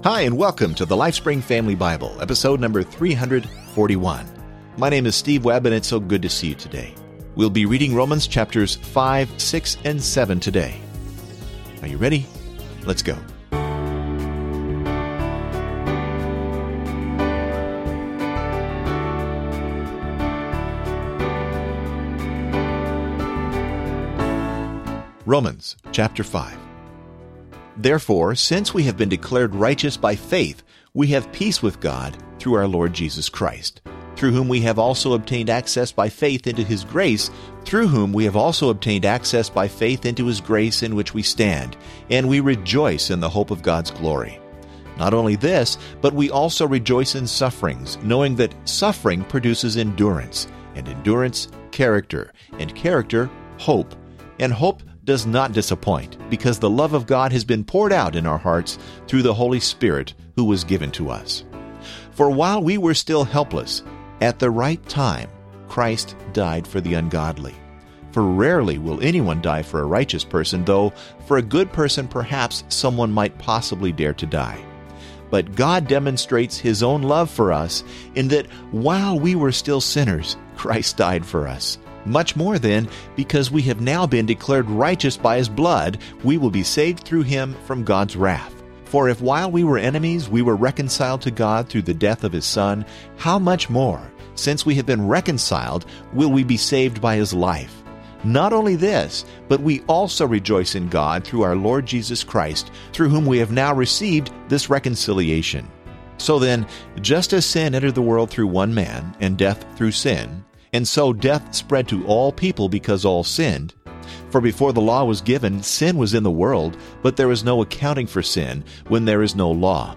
Hi, and welcome to the LifeSpring Family Bible, episode number 341. My name is Steve Webb, and it's so good to see you today. We'll be reading Romans chapters 5, 6, and 7 today. Are you ready? Let's go. Romans chapter 5. Therefore, since we have been declared righteous by faith, we have peace with God through our Lord Jesus Christ, through whom we have also obtained access by faith into His grace, through whom we have also obtained access by faith into His grace in which we stand, and we rejoice in the hope of God's glory. Not only this, but we also rejoice in sufferings, knowing that suffering produces endurance, and endurance, character, and character, hope. And hope does not disappoint, because the love of God has been poured out in our hearts through the Holy Spirit who was given to us. For while we were still helpless, at the right time, Christ died for the ungodly. For rarely will anyone die for a righteous person, though for a good person perhaps someone might possibly dare to die. But God demonstrates His own love for us in that while we were still sinners, Christ died for us. Much more then, because we have now been declared righteous by His blood, we will be saved through Him from God's wrath. For if while we were enemies we were reconciled to God through the death of His Son, how much more, since we have been reconciled, will we be saved by His life? Not only this, but we also rejoice in God through our Lord Jesus Christ, through whom we have now received this reconciliation. So then, just as sin entered the world through one man, and death through sin, and so death spread to all people because all sinned. For before the law was given, sin was in the world, but there is no accounting for sin when there is no law.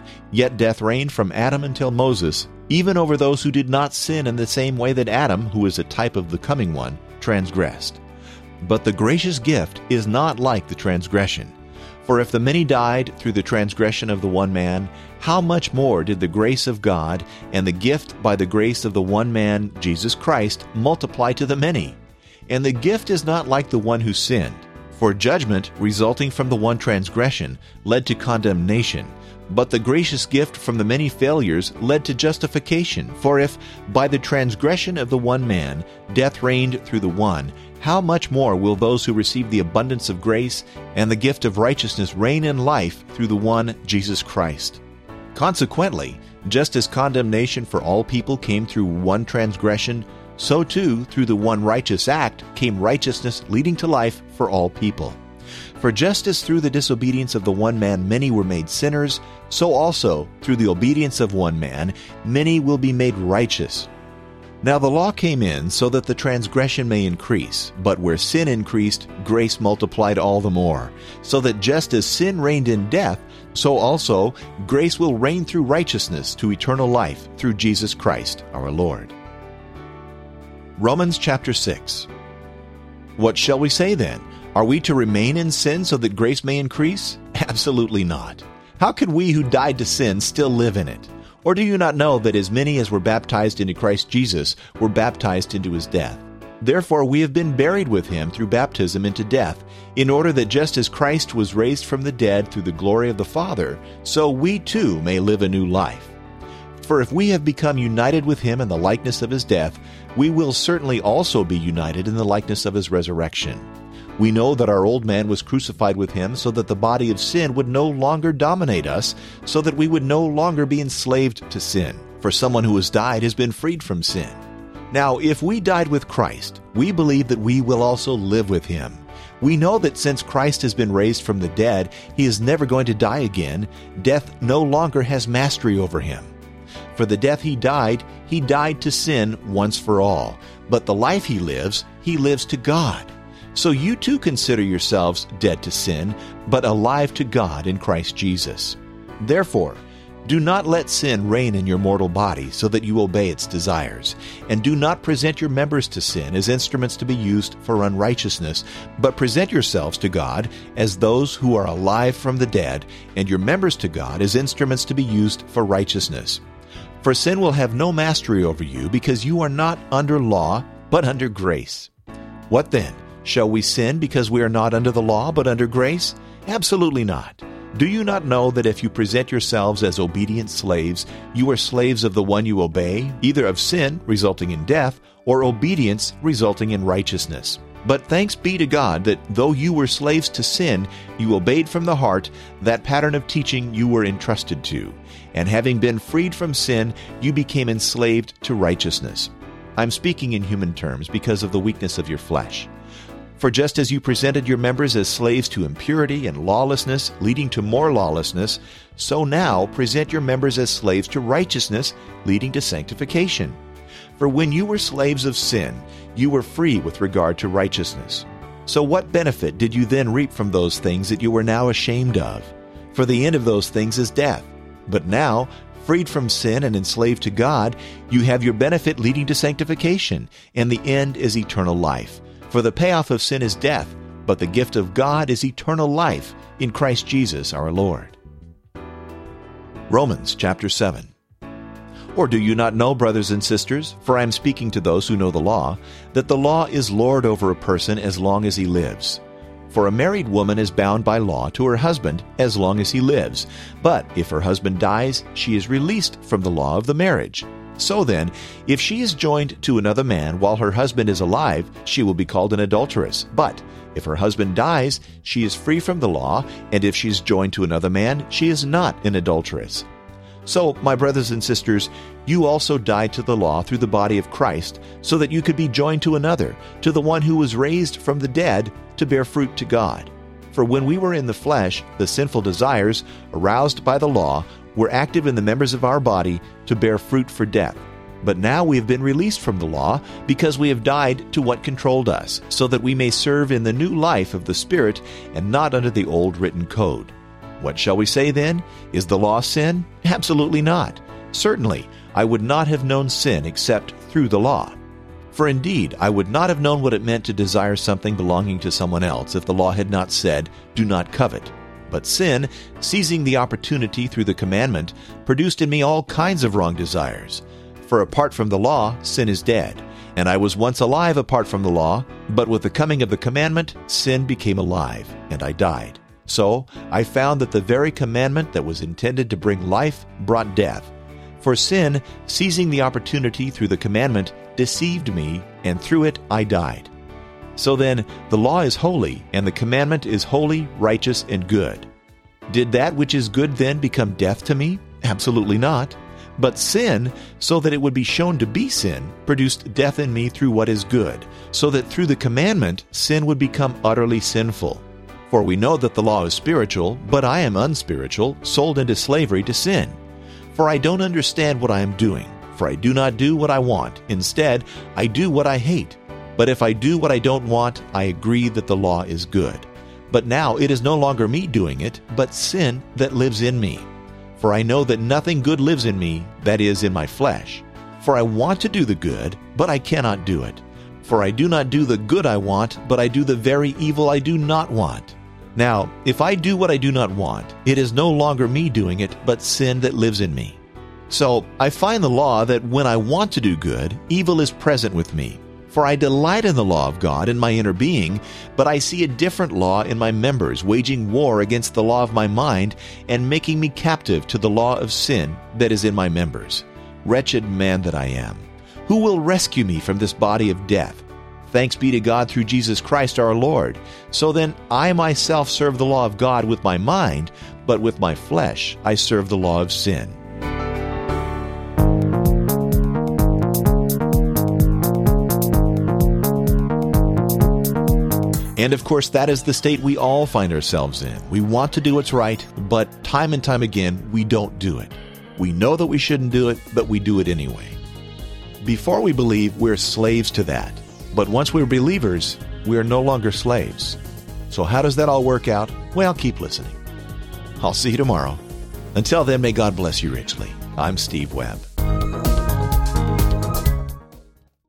Yet death reigned from Adam until Moses, even over those who did not sin in the same way that Adam, who is a type of the coming one, transgressed. But the gracious gift is not like the transgression. For if the many died through the transgression of the one man, how much more did the grace of God and the gift by the grace of the one man, Jesus Christ, multiply to the many? And the gift is not like the one who sinned. For judgment resulting from the one transgression led to condemnation, but the gracious gift from the many failures led to justification. For if, by the transgression of the one man, death reigned through the one, how much more will those who receive the abundance of grace and the gift of righteousness reign in life through the one, Jesus Christ? Consequently, just as condemnation for all people came through one transgression, so too through the one righteous act came righteousness leading to life for all people. For just as through the disobedience of the one man many were made sinners, so also through the obedience of one man many will be made righteous. Now the law came in so that the transgression may increase, but where sin increased, grace multiplied all the more, so that just as sin reigned in death, so also grace will reign through righteousness to eternal life through Jesus Christ our Lord. Romans chapter 6. What shall we say then? Are we to remain in sin so that grace may increase? Absolutely not. How could we who died to sin still live in it? Or do you not know that as many as were baptized into Christ Jesus were baptized into His death? Therefore we have been buried with Him through baptism into death, in order that just as Christ was raised from the dead through the glory of the Father, so we too may live a new life. For if we have become united with Him in the likeness of His death, we will certainly also be united in the likeness of His resurrection. We know that our old man was crucified with Him so that the body of sin would no longer dominate us, so that we would no longer be enslaved to sin. For someone who has died has been freed from sin. Now, if we died with Christ, we believe that we will also live with Him. We know that since Christ has been raised from the dead, He is never going to die again. Death no longer has mastery over Him. For the death He died to sin once for all. But the life He lives to God. So you too consider yourselves dead to sin, but alive to God in Christ Jesus. Therefore, do not let sin reign in your mortal body so that you obey its desires. And do not present your members to sin as instruments to be used for unrighteousness, but present yourselves to God as those who are alive from the dead, and your members to God as instruments to be used for righteousness. For sin will have no mastery over you, because you are not under law, but under grace. What then? Shall we sin because we are not under the law, but under grace? Absolutely not. Do you not know that if you present yourselves as obedient slaves, you are slaves of the one you obey, either of sin, resulting in death, or obedience, resulting in righteousness? But thanks be to God that though you were slaves to sin, you obeyed from the heart that pattern of teaching you were entrusted to. And having been freed from sin, you became enslaved to righteousness. I'm speaking in human terms because of the weakness of your flesh. For just as you presented your members as slaves to impurity and lawlessness, leading to more lawlessness, so now present your members as slaves to righteousness, leading to sanctification. For when you were slaves of sin, you were free with regard to righteousness. So what benefit did you then reap from those things that you were now ashamed of? For the end of those things is death. But now, freed from sin and enslaved to God, you have your benefit leading to sanctification, and the end is eternal life. For the payoff of sin is death, but the gift of God is eternal life in Christ Jesus our Lord. Romans chapter 7. Or do you not know, brothers and sisters, for I am speaking to those who know the law, that the law is Lord over a person as long as he lives? For a married woman is bound by law to her husband as long as he lives. But if her husband dies, she is released from the law of the marriage. So then, if she is joined to another man while her husband is alive, she will be called an adulteress. But if her husband dies, she is free from the law, and if she is joined to another man, she is not an adulteress. So, my brothers and sisters, you also died to the law through the body of Christ, so that you could be joined to another, to the one who was raised from the dead, to bear fruit to God. For when we were in the flesh, the sinful desires, aroused by the law, were active in the members of our body to bear fruit for death. But now we have been released from the law because we have died to what controlled us, so that we may serve in the new life of the Spirit and not under the old written code. What shall we say then? Is the law sin? Absolutely not. Certainly, I would not have known sin except through the law. For indeed, I would not have known what it meant to desire something belonging to someone else if the law had not said, "Do not covet." But sin, seizing the opportunity through the commandment, produced in me all kinds of wrong desires. For apart from the law, sin is dead. And I was once alive apart from the law, but with the coming of the commandment, sin became alive, and I died. So I found that the very commandment that was intended to bring life brought death. For sin, seizing the opportunity through the commandment, deceived me, and through it I died. So then, the law is holy, and the commandment is holy, righteous, and good. Did that which is good then become death to me? Absolutely not. But sin, so that it would be shown to be sin, produced death in me through what is good, so that through the commandment sin would become utterly sinful. For we know that the law is spiritual, but I am unspiritual, sold into slavery to sin. For I don't understand what I am doing, for I do not do what I want. Instead, I do what I hate. But if I do what I don't want, I agree that the law is good. But now it is no longer me doing it, but sin that lives in me. For I know that nothing good lives in me, that is, in my flesh. For I want to do the good, but I cannot do it. For I do not do the good I want, but I do the very evil I do not want. Now, if I do what I do not want, it is no longer me doing it, but sin that lives in me. So I find the law that when I want to do good, evil is present with me. For I delight in the law of God in my inner being, but I see a different law in my members, waging war against the law of my mind and making me captive to the law of sin that is in my members. Wretched man that I am! Who will rescue me from this body of death? Thanks be to God through Jesus Christ our Lord. So then I myself serve the law of God with my mind, but with my flesh I serve the law of sin. And of course, that is the state we all find ourselves in. We want to do what's right, but time and time again, we don't do it. We know that we shouldn't do it, but we do it anyway. Before we believe, we're slaves to that. But once we're believers, we are no longer slaves. So how does that all work out? Well, keep listening. I'll see you tomorrow. Until then, may God bless you richly. I'm Steve Webb.